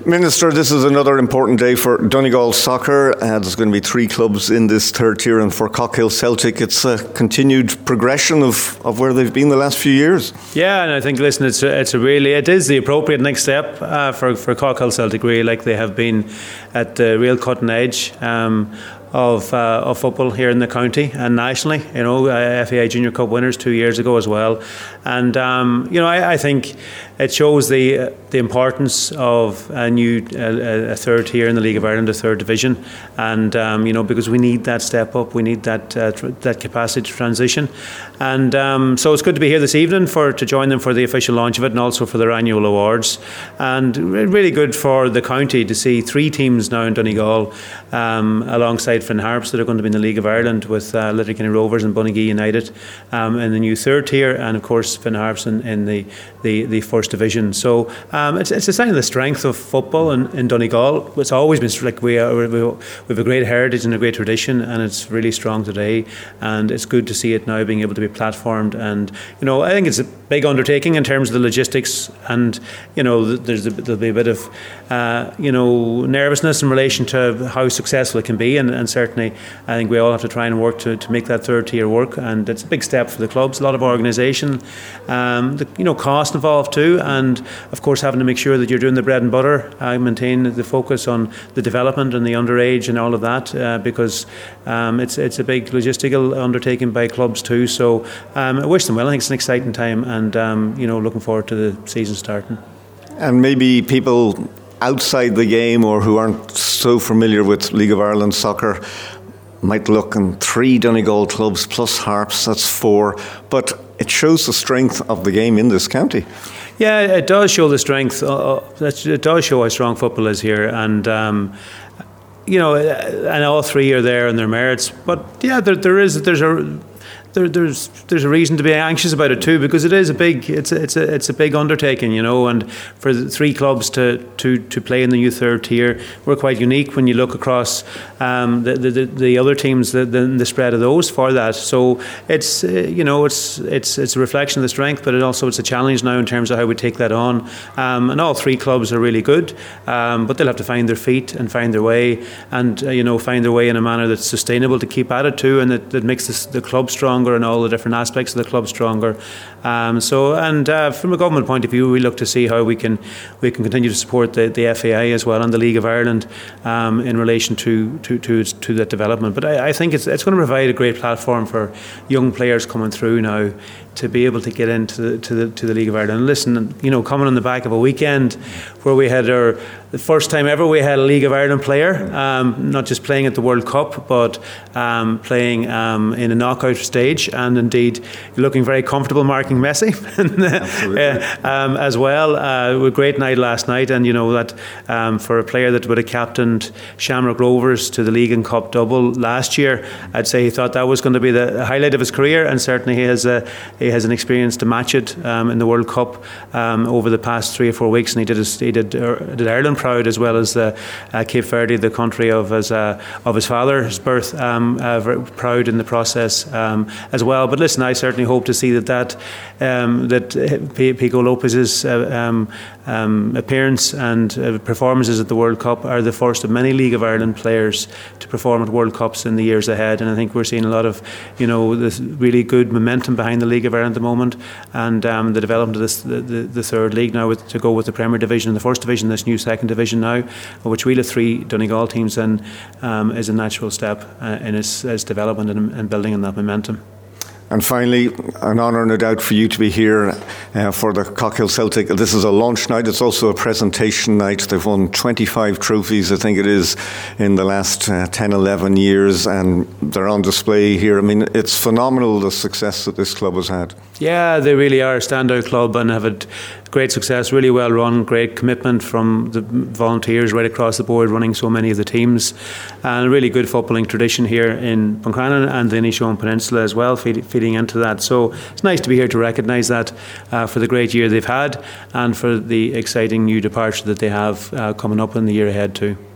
Minister, this is another important day for Donegal soccer. There's going to be 3 clubs in this third tier, and for Cockhill Celtic, it's a continued progression of where they've been the last few years. Yeah, and I think, listen, it is the appropriate next step for Cockhill Celtic, really, like they have been at the real cutting edge of football here in the county and nationally. FAI Junior Cup winners 2 years ago as well, and I think it shows the importance of a third tier in the League of Ireland, a third division, and because we need that step up, we need that capacity to transition, and so it's good to be here this evening to join them for the official launch of it, and also for their annual awards, and really good for the county to see 3 teams now in Donegal alongside Finn Harps that are going to be in the League of Ireland with Letterkenny Rovers and Bunagee United in the new third tier, and of course Finn Harps in the first division. So it's a sign of the strength of football in Donegal. It's always been like we have a great heritage and a great tradition, and it's really strong today, and it's good to see it now being able to be platformed. And I think it's a big undertaking in terms of the logistics, and there'll be a bit of nervousness in relation to how successful it can be, and certainly I think we all have to try and work to make that third tier work, and it's a big step for the clubs, a lot of organisation, the cost involved too, and of course having to make sure that you're doing the bread and butter, maintain the focus on the development and the underage and all of that, because it's a big logistical undertaking by clubs too. So I wish them well. I think it's an exciting time, and looking forward to the season starting. And maybe people outside the game or who aren't so familiar with League of Ireland soccer might look, and 3 Donegal clubs plus Harps, that's 4, but it shows the strength of the game in this county. Yeah, it does show the strength. It does show how strong football is here, and and all 3 are there in their merits. But yeah, there's a reason to be anxious about it too, because it is it's a big undertaking, and for the 3 clubs to play in the new third tier, we're quite unique when you look across the other teams, the spread of those for that. So it's it's a reflection of the strength, but it's a challenge now in terms of how we take that on. And all 3 clubs are really good, but they'll have to find their feet and find their way, and find their way in a manner that's sustainable to keep at it too, and that makes the club stronger and all the different aspects of the club stronger. From a government point of view, we look to see how we can continue to support the FAI as well and the League of Ireland in relation to that development. But I think it's going to provide a great platform for young players coming through now to be able to get into the League of Ireland. And listen, coming on the back of a weekend where we had the first time ever we had a League of Ireland player, not just playing at the World Cup, but playing in a knockout stage, and indeed looking very comfortable marking Messi as well. A great night last night, and that for a player that would have captained Shamrock Rovers to the League and Cup double last year, I'd say he thought that was going to be the highlight of his career, and certainly he has an experience to match it in the World Cup over the past 3 or 4 weeks, and he did Ireland proud, as well as Cape Verde, the country of his father's birth, proud in the process as well. But listen, I certainly hope to see that Pico Lopez's appearance and performances at the World Cup are the first of many League of Ireland players to perform at World Cups in the years ahead, and I think we're seeing a lot of this really good momentum behind the League of Ireland at the moment, and the development of the third league now to go with the Premier Division and the First Division, this new second division now, which we'll have 3 Donegal teams in, is a natural step in its development and building on that momentum. And finally, an honour, no doubt, for you to be here for the Cockhill Celtic. This is a launch night. It's also a presentation night. They've won 25 trophies, I think it is, in the last 10, 11 years, and they're on display here. I mean, it's phenomenal, the success that this club has had. Yeah, they really are a standout club and have had great success, really well run, great commitment from the volunteers right across the board, running so many of the teams, and a really good footballing tradition here in Buncrana and the Inishowen Peninsula as well, feeding into that. So it's nice to be here to recognise that for the great year they've had, and for the exciting new departure that they have coming up in the year ahead too.